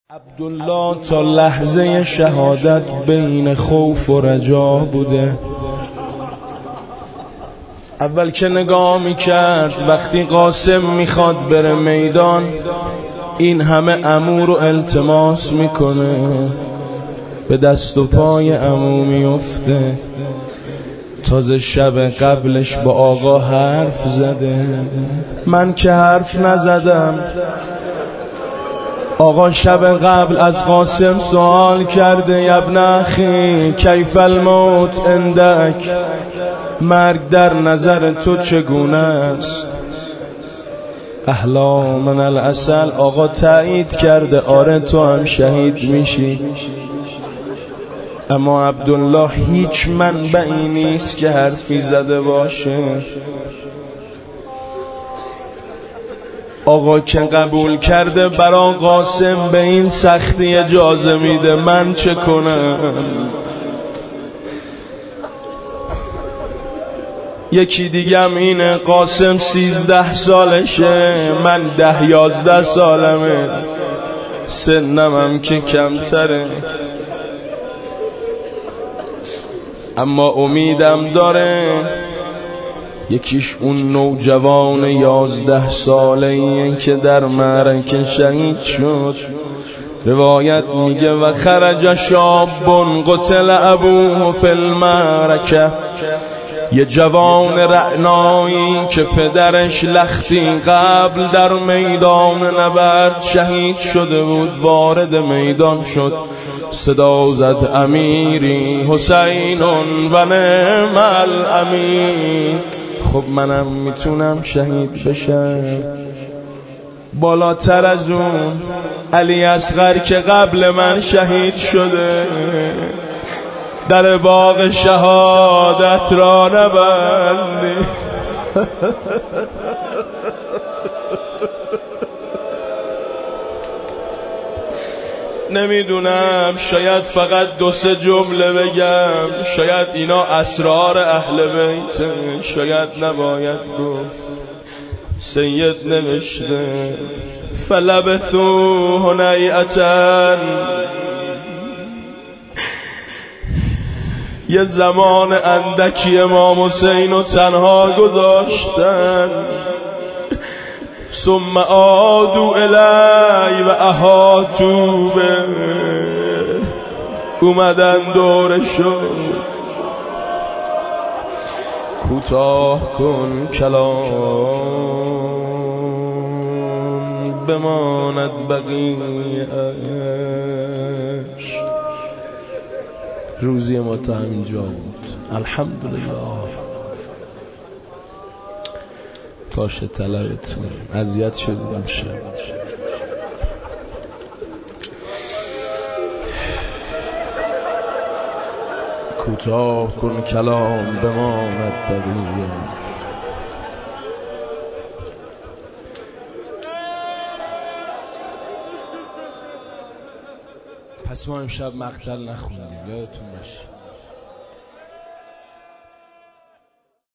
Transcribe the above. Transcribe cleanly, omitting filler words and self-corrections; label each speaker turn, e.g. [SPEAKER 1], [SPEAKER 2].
[SPEAKER 1] عبدالله تا لحظه شهادت بین خوف و رجا بوده. اول که نگاه میکرد وقتی قاسم میخواد بره میدان، این همه عمو رو التماس میکنه، به دست و پای عمو میفته. تازه شب قبلش با آقا حرف زده، من که حرف نزدم. آقا شب قبل از قاسم سوال کرده، ابن اخی کیف الموت عندک، مرگ در نظر تو چگونه است؟ احلا من العسل. آقا تایید کرده آره تو هم شهید میشی. اما عبدالله هیچ منبعی نیست که حرفی زده باشه. آقا که قبول کرده برا قاسم به این سختی اجازه میده، من چه کنم؟ یکی دیگم اینه، قاسم 13 سالشه، من 10-11 سالمه، سنمم که کمتره، اما امیدم داره. یکیش اون نوجوان 11 ساله‌ایه که در معرکه شهید شد. روایت میگه و خرج شاب قتل ابوه فی المعرکه، یه جوان رعنایی که پدرش لختی قبل در میدان نبرد شهید شده بود، وارد میدان شد، صدا زد امیری حسین و نعم الامیر. خب منم میتونم شهید بشم. بالاتر از اون علی اصغر که قبل من شهید شده، در باغ شهادت را نبندی. نمیدونم، شاید فقط 2-3 جمله بگم، شاید اینا اسرار اهل بیت، شاید نباید گفت. سید نوشته فلبثوا هنیئة، یه زمان اندکی امام حسین رو تنها گذاشتن، ثم عادوا الی و احاطوا به، اومدن دورشو. کوتاه کن کلام بماند بقیه‌اش. روزی ما تا همینجا بود، الحمدلله. کاش طلبتون اذیت شدیم شد. کوتاه کن کلام بماند بقیه. پس ما امشب مقتل نخوندیم، یادتون باشه.